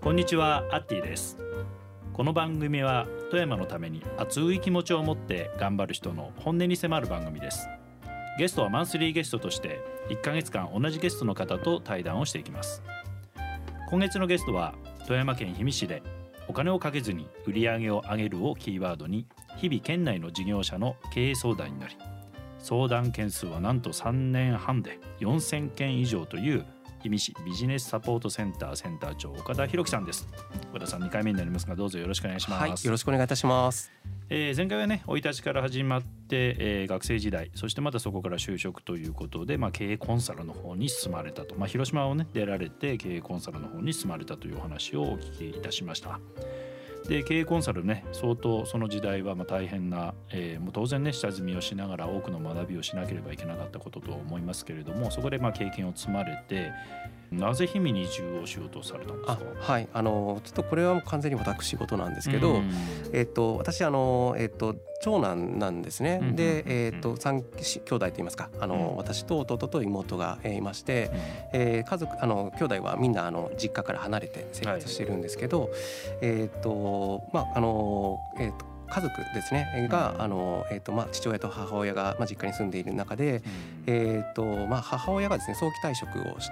こんにちは、アッティです。この番組は富山のために熱い気持ちを持って頑張る人の本音に迫る番組です。ゲストはマンスリーゲストとして1ヶ月間同じゲストの方と対談をしていきます。今月のゲストは富山県氷見市でお金をかけずに売り上げを上げるをキーワードに日々県内の事業者の経営相談になり、相談件数はなんと3年半で4000件以上という氷見市ビジネスサポートセンターセンター長岡田博樹さんです。岡田さん、2回目になりますがどうぞよろしくお願いします。 はい、よろしくお願いいたします。 前回はね、生い立ちから始まって、学生時代、そしてまたそこから就職ということで、経営コンサルの方に進まれたと、広島をね出られて経営コンサルの方に進まれたというお話をお聞きいたしました。で、経営コンサルね、相当その時代は大変な、もう当然ね下積みをしながら多くの学びをしなければいけなかったことと思いますけれども、そこで経験を積まれて、なぜ氷見に移住をしようとされたんですか？ はい、ちょっとこれはもう完全に私事なんですけど、私長男なんですね。で、3兄弟といいますか、私と弟と妹がいまして、家族兄弟はみんな実家から離れて生活してるんですけど、家族ですねが父親と母親が実家に住んでいる中で、母親がですね早期退職をして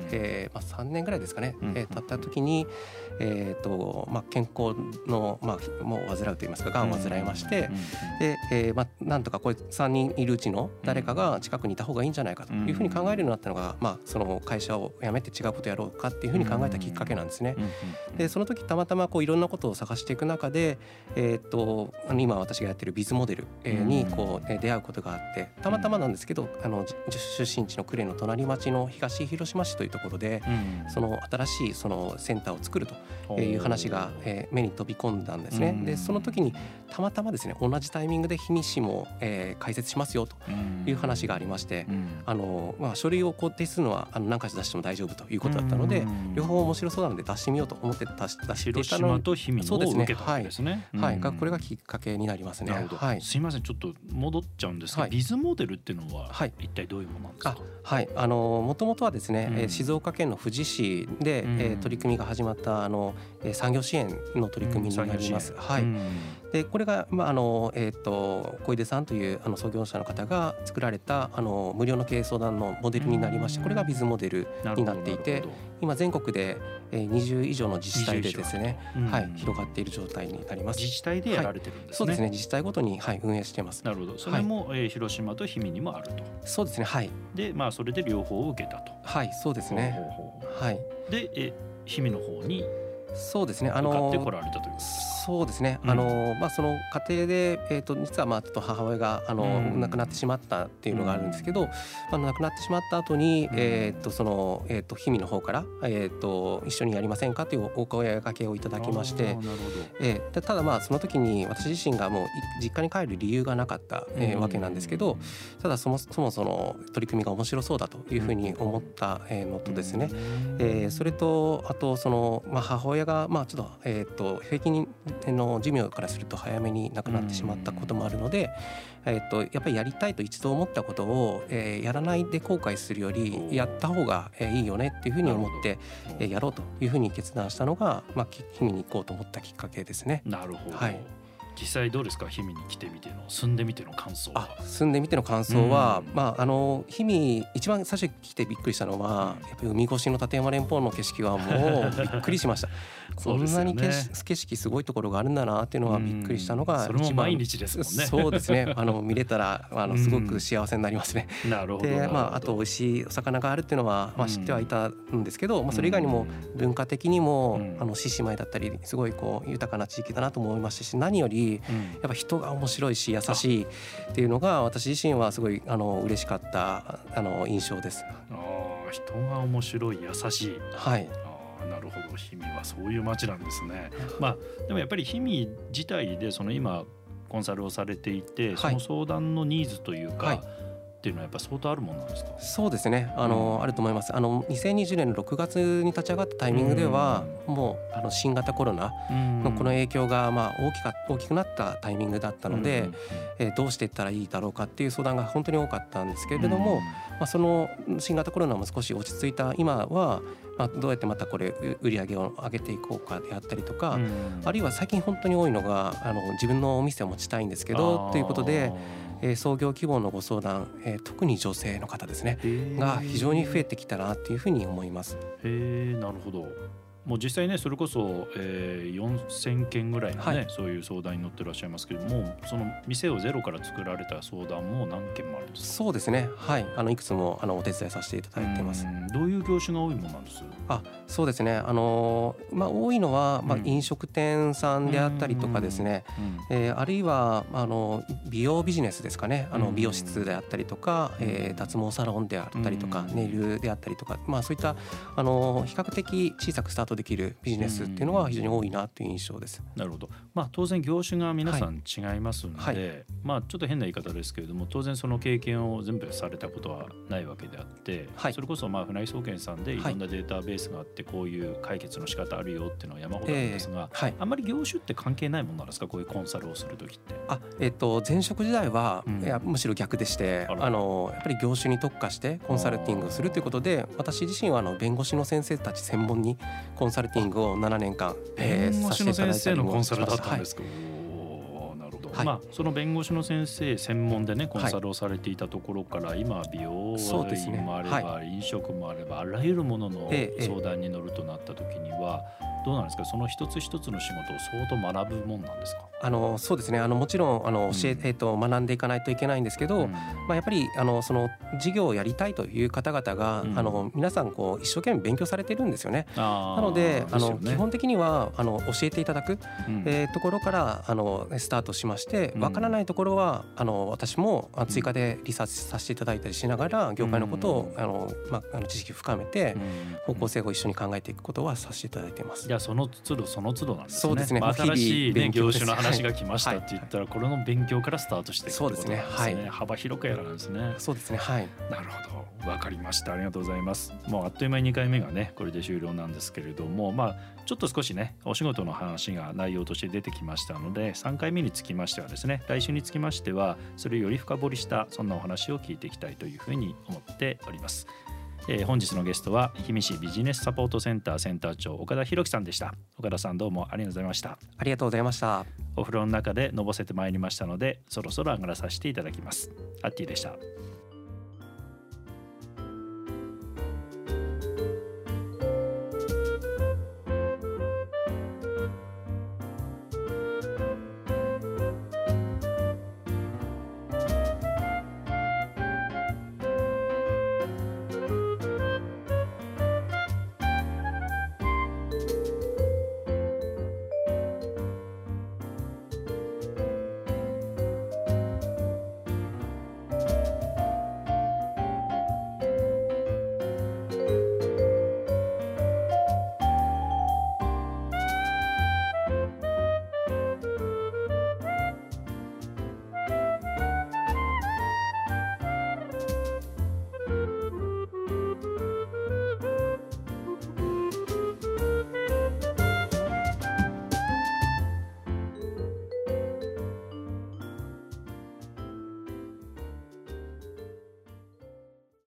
、3年ぐらいですかね、経った時に、健康の、もう患うといいますか、がんを患いまして、で、なんとかこれ3人いるうちの誰かが近くにいた方がいいんじゃないかというふうに考えるようになったのが、その会社を辞めて違うことをやろうかっていうふうに考えたきっかけなんですね。で、その時たまたまいろんなことを探していく中で、今私がやっているビズモデルに出会うことがあって、たまたまなんですけど出身地の呉の隣町の東広島市というところで、その新しいそのセンターを作るという話が目に飛び込んだんですね。で、その時にたまたまですね、同じタイミングで氷見市も開設しますよという話がありまして、書類を提出するのは何回出しても大丈夫ということだったので、両方面白そうなので出してみようと思って出していたの。 広島と氷見を受けたんですね。 これがきっかけになりますね。 すいません、ちょっと戻っちゃうんですけど、ビズモデルっていうのは一体どういうものなんですか？ もともとはですね、静岡県の富士市で、取り組みが始まった産業支援の取り組みになります。で、これが、小出さんという創業者の方が作られた無料の経営相談のモデルになりまして、これがビズモデルになっていて、今全国で20以上の自治体でですね、広がっている状態になります。 自治体でやられてるんですね。 そうですね、自治体ごとに、運営しています。 なるほど。それも、広島と氷見にもあると。 そうですね。 で、それで両方を受けたと。 そうですね。 で、氷見の方にそうですね、 向かって来られたということですか？ そうですね、その家庭で、実はちょっと母親が亡くなってしまったっていうのがあるんですけど、亡くなってしまった後に、その氷見の方から、一緒にやりませんかというお声掛けをいただきまして、ただその時に私自身がもう実家に帰る理由がなかったわけなんですけど、ただそもその取り組みが面白そうだというふうに思ったのとですね、それとあと母親がちょっと平均の寿命からすると早めに亡くなってしまったこともあるので、やっぱりやりたいと一度思ったことを、やらないで後悔するよりやった方がいいよねっていうふうに思ってやろうというふうに決断したのが、氷見に行こうと思ったきっかけですね。 なるほど。実際どうですか？氷見に来てみての、住んでみての感想は？ 住んでみての感想は、氷見一番最初に来てびっくりしたのは、やっぱり海越しの立山連峰の景色はもうびっくりしました。こんなに景色すごいところがあるんだなっていうのはびっくりしたのが一番。 それも毎日ですもんね。 そうですね、見れたらすごく幸せになりますね。 なるほど。 で、あと美味しいお魚があるっていうのは、知ってはいたんですけど、それ以外にも文化的にも獅子舞だったりすごい豊かな地域だなと思いましたし、何よりやっぱ人が面白いし優しいっていうのが私自身はすごい嬉しかった印象です。 人が面白い、優しい。なるほど。氷見はそういう街なんですね。でもやっぱり氷見自体で今コンサルをされていて、その相談のニーズというか、 っていうのはやっぱ相当あるものなんですか？ そうですね、あると思います。2020年の6月に立ち上がったタイミングでは、もう新型コロナのこの影響が大きくなったタイミングだったので、どうしていったらいいだろうかっていう相談が本当に多かったんですけれども、その新型コロナも少し落ち着いた今は、どうやってまたこれ売り上げを上げていこうかであったりとか、あるいは最近本当に多いのが自分のお店を持ちたいんですけどということで、創業希望のご相談、特に女性の方ですねが非常に増えてきたなというふうに思います。 なるほど。もう実際ねそれこそ、4000件ぐらいのね、そういう相談に乗ってらっしゃいますけども、その店をゼロから作られた相談も何件もあるんですか？ そうですね、はい、いくつもお手伝いさせていただいています。 どういう業種が多いものなんです？ そうですね、多いのは、飲食店さんであったりとかですね、あるいは美容ビジネスですかね、美容室であったりとか、脱毛サロンであったりとか、ネイルであったりとか、そういった比較的小さくスタートできるビジネスっていうのは非常に多いなという印象です。 なるほど。当然業種が皆さん違いますので、ちょっと変な言い方ですけれども、当然その経験を全部されたことはないわけであって、それこそ船井総研さんでいろんなデータベースがあって、こういう解決の仕方あるよっていうのは山ほどあるんですが、あんまり業種って関係ないものなんですか？こういうコンサルをするときって。 前職時代は、むしろ逆でして、やっぱり業種に特化してコンサルティングをするということで、私自身は弁護士の先生たち専門にコンサルティングを7年間、 弁護士の先生のコンサルださせていただいたりもしました。 ったんですか？なるほど。その弁護士の先生専門でねコンサルをされていたところから、今は美容院もあれば、飲食もあれば、あらゆるものの相談に乗るとなった時にはどうなんですか？その一つ一つの仕事を相当学ぶもんなんですか？ そうですね、もちろん学んでいかないといけないんですけど、やっぱりその事業をやりたいという方々が、皆さん一生懸命勉強されているんですよね。なので基本的には教えていただく、ところからスタートしまして、わからないところは私も追加でリサーチさせていただいたりしながら、業界のことを知識を深めて、方向性を一緒に考えていくことはさせていただいています。 いや、その都度その都度なんですね。 そうですね、 新しい、業種の話が来ましたって言ったら、これの勉強からスタートしていくってことなんですね。幅広くやらなんですね。 そうですね、はい。 なるほど、わかりました。ありがとうございます。もうあっという間に2回目がねこれで終了なんですけれども、ちょっと少しねお仕事の話が内容として出てきましたので、3回目につきましてはですね、来週につきましてはそれをより深掘りしたそんなお話を聞いていきたいというふうに思っております。本日のゲストは氷見市ビジネスサポートセンターセンター長岡田博樹さんでした。岡田さん、どうもありがとうございました。 ありがとうございました。 お風呂の中でのぼせてまいりましたので、そろそろ上がらさせていただきます。アッティでした。